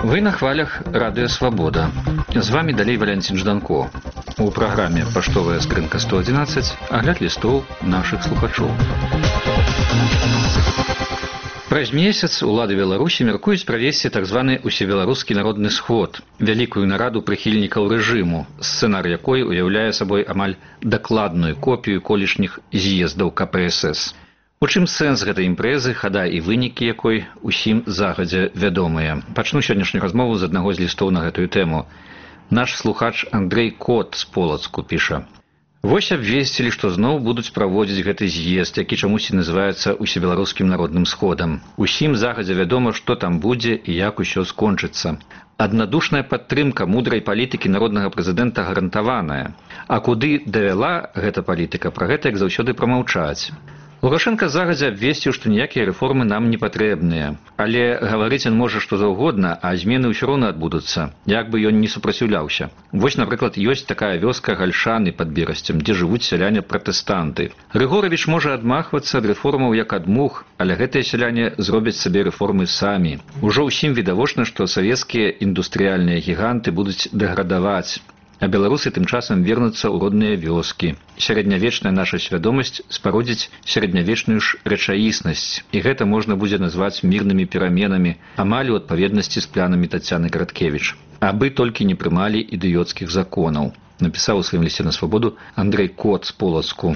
Вы на хвалях Радыё Свабода. З вами далей Валянцін Жданко. У праграме «Паштовая скрынка 111» агляд лістоў нашых слухачоў. Праз месяц улады Беларусі мяркуюць правесці так званы усебеларускі народны сход, вялікую нараду прыхільнікаў рэжыму, сцэнар якой уяўляе сабой амаль дакладную копію колішніх з'ездаў КПСС. У чым сэнс гэтай імпрэзы, хада і вынікі якой усім загадзя вядомыя. Пачну сённяшнюю размову з аднаго з лістоў на гэтую тэму. Наш слухач Андрэй Кот з Полацку піша: «Вось абвесцілі, што зноў будуць праводзіць гэты з'езд, які чамусьці называецца усебеларускім народным сходам. Усім загадзя вядома, што там будзе і як усё скончыцца. Аднадушная падтрымка мудрай палітыкі народнага прэзідэнта гарантаваная. А куды давяла гэта палітыка, пра гэта як заўсёды прамаўчаць. Лукашенко загадзя абвесціў, што ніякія рэформы нам не патрэбныя. Але гаварыць ён можа што заўгодна, а змены ўсё роўна адбудуцца, як бы ён не супраціўляўся. Вось, напрыклад, ёсць такая вёска Гальшаны пад Берасцем, дзе жывуць сяляне-пратэстанты. Рыгоравіч можа адмахвацца ад рэформаў як ад мух, але гэтыя сяляне зробяць сабе рэформы самі. Ужо ўсім відавочна, што савецкія індустрыяльныя гіганты будуць дэградаваць. А беларусы тым часам вернуцца ў родныя вёскі. Сярэднявечная наша свядомасць спародзіць сярэднявечную ж рэчаіснасць. І гэта можна будзе назваць мірнымі пераменамі, амаль у адпаведнасці з планамі Тацяны Караткевіч. Абы толькі не прымалі ідыёцкіх законаў, напісаў у сваім лісце на Свабоду Андрэй Кот з Полацку.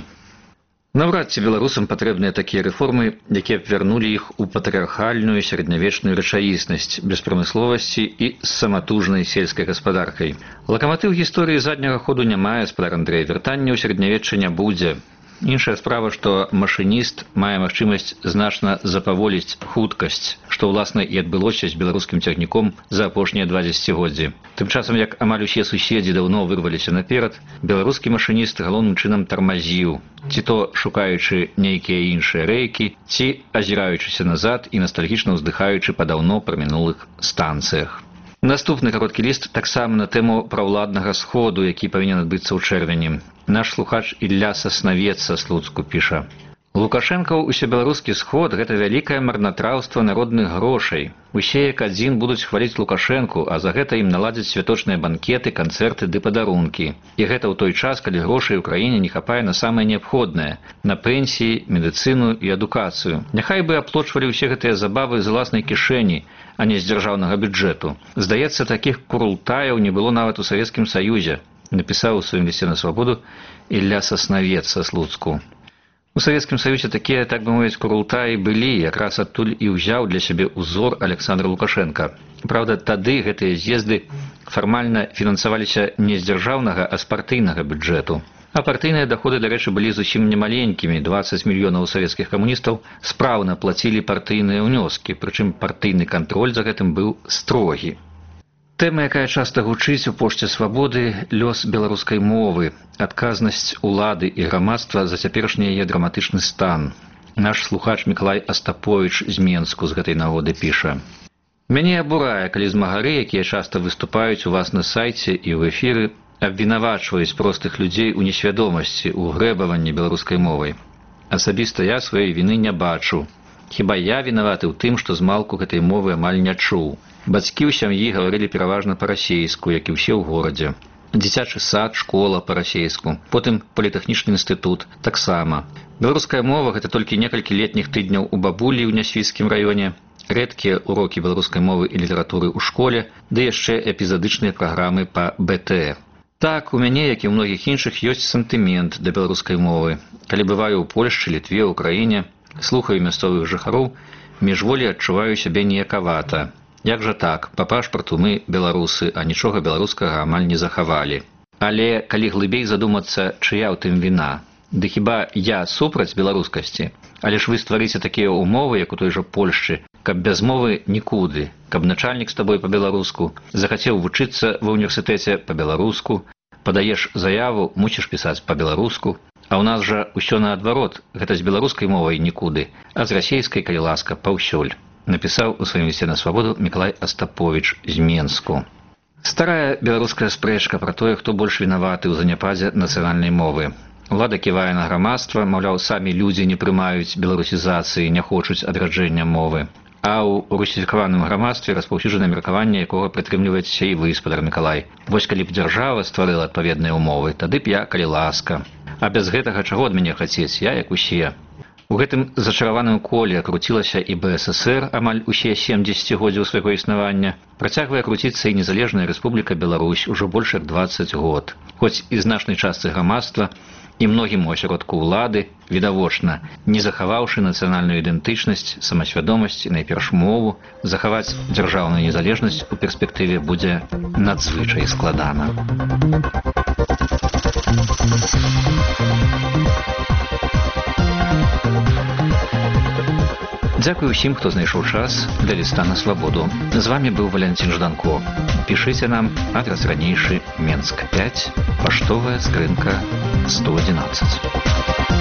Наўрад ці беларусам патрэбныя такія рэформы, якія б вярнулі іх у патрыархальную сярэднявечную рэчаіснасць, без прамысловасці і з саматужнай сельскай гаспадаркай. Лакаматыў гісторыі задняга ходу не мае, спадар Андрэй, вяртання ў сярэднявечча не будзе. Іншая справа, што машыніст мае магчымасць значна запаволіць хуткасць, што, ўласна, і адбылося з беларускім цягніком за апошнія 2 дзесяцігоддзі. Тым часам, як амаль усе суседзі даўно вырваліся наперад, беларускі машыніст галоўным чынам тармазіў, ці то шукаючы нейкія іншыя рэйкі, ці азіраючыся назад і настальгічна ўздыхаючы па даўно прамінулых станцыях. Наступны кароткі ліст таксама на тэму праўладнага сходу, які павінен адбыцца ў чэрвені. Наш слухач Ілля Саснавец са Слуцку піша: «Лукашэнкаў усебеларускі сход – гэта вялікае марнатраўства народных грошай. Усе як адзін будуць хваліць Лукашэнку, а за гэта ім наладзяць святочныя банкеты, канцэрты ды падарункі. І гэта ў той час, калі грошай у краіне не хапае на самае неабходнае – на пенсіі, медыцыну і адукацыю. Няхай бы аплочвалі ўсе гэтыя забавы з уласнай кішэні, а не з дзяржаўнага бюджэту. Здаецца, такіх курултаяў не было нават у Савецкім Саюзе», напісаў у сваім лісце на Свабоду Ілля Саснавец са Слуцку. У Савецкім Саюзе такія, так бы мовіць, курултаі былі, якраз адтуль і ўзяў для сябе ўзор Александр Лукашенка. Праўда, тады гэтыя з'езды фармальна фінансаваліся не з дзяржаўнага, а з партыйнага бюджэту. А партыйныя даходы, дарэчы, былі зусім немаленькімі. 20 мільёнаў савецкіх камуністаў спраўна плацілі партыйныя ўнёскі, прычым партыйны кантроль за гэтым быў строгі. Тэма, якая часта гучыць у пошце Свабоды – лёс беларускай мовы, адказнасць улады і грамадства за цяперашні яе драматычны стан. Наш слухач Мікалай Астаповіч з Менску з гэтай нагоды піша: «Мяне абурае, калі змагары, якія часта выступаюць у вас на сайце і ў эфіры, абвінавачваюць простых людзей у несвядомасці, у грэбаванні беларускай мовай. Асабіста я сваёй віны не бачу. Хіба я вінаваты ў тым, што змалку гэтай мовы амаль не чуў. Бацькі ў сям'і гаварылі пераважна па-расейску, як і ўсе ў горадзе. Дзіцячы сад, школа па-расейску, потым політэхнічны інстытут таксама. Беларуская мова – гэта толькі некалькі летніх тыдняў у бабулі ў Нясвіцкім раёне, рэдкія урокі беларускай мовы і літаратуры ў школе, ды яшчэ эпізадычныя праграмы па БТ. Так, у мяне, як і ў многіх іншых, ёсць сантымент да беларускай мовы. Калі бываю ў Польшчы, Літве, Украіне, слухаю мясцовых жыхароў, міжволі адчуваю сябе неякавата. Як жа так, па пашпарту мы беларусы, а нічога беларускага амаль не захавалі. Але калі глыбей задумацца, чыя ў тым віна? Ды хіба я супраць беларускасці? Але ж вы стварыце такія ўмовы, як у той жа Польшчы, каб без мовы нікуды, каб начальнік з табой па-беларуску, захацеў вучыцца ва ўніверсітэце па-беларуску, падаеш заяву, мусіш пісаць па-беларуску. А ў нас жа ўсё наадварот, гэта з беларускай мовай нікуды, а з расейскай, калі ласка, паўсюль, напісаў у сваім лісце на Свабоду Мікалай Астаповіч з Менску. Старая беларуская спрэчка пра тое, хто больш вінаваты ў заняпадзе нацыянальнай мовы. Улада ківае на грамадства, маўляў, самі людзі не прымаюць беларусізацыі, не хочуць адраджэння мовы. А ў русіфікаваным грамадстве распаўсюджана меркаванне, якога прытрымліваецеся і вы, спадар Мікалай. Вось калі б дзяржава стварыла адпаведныя ўмовы, тады б я, калі ласка. А без гэтага чаго ад мяне хацець? Я як усе. У гэтым зачараваным коле круцілася і БССР амаль усе 70 годзяў свайго існавання. Працягвае круціцца і незалежная Рэспубліка Беларусь ужо больш як 20 год. Хоць і значнай частцы грамадства, і многім у асяродку ўлады, відавочна, не захаваўшы нацыянальную ідэнтычнасць, самасвядомасць і найперш мову, захаваць дзяржаўную незалежнасць у перспектыве будзе надзвычай складана. Дзякуй усім, хто знайшоў час для ліста на свабоду. З вами быў Валянцін Жданко. Пішыце нам, адрас ранейшы, Менск 5, паштовая скрынка 111.